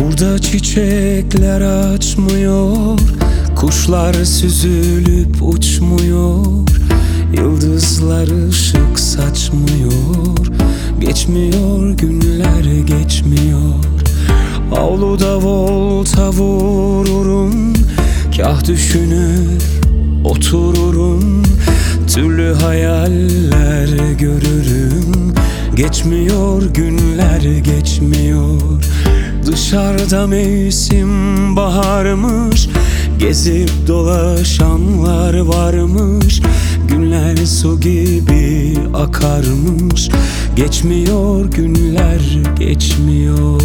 Burada çiçekler açmıyor, kuşlar süzülüp uçmuyor, yıldızlar ışık saçmıyor. Geçmiyor günler, geçmiyor. Avluda volta vururum, kah düşünür otururum. Türlü hayaller görürüm. Geçmiyor günler, geçmiyor. Dışarıda mevsim baharmış, gezip dolaşanlar varmış. Günler su gibi akarmış. Geçmiyor günler, geçmiyor.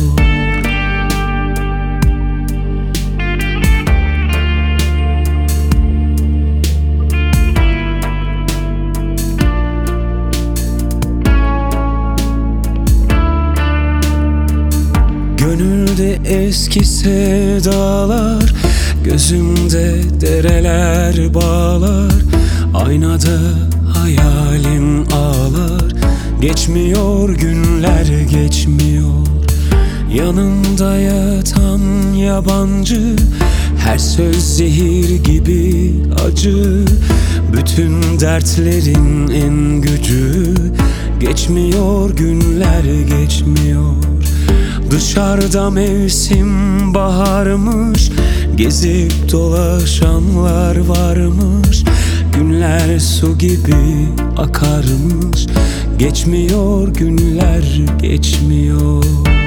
Gönülde eski sevdalar, gözümde dereler bağlar. Aynada hayalim ağlar. Geçmiyor günler, geçmiyor. Yanımda yatan yabancı, her söz zehir gibi acı. Bütün dertlerin en gücü. Geçmiyor günler, geçmiyor. Dışarıda mevsim baharmış, gezip dolaşanlar varmış. Günler su gibi akarmış. Geçmiyor günler, geçmiyor.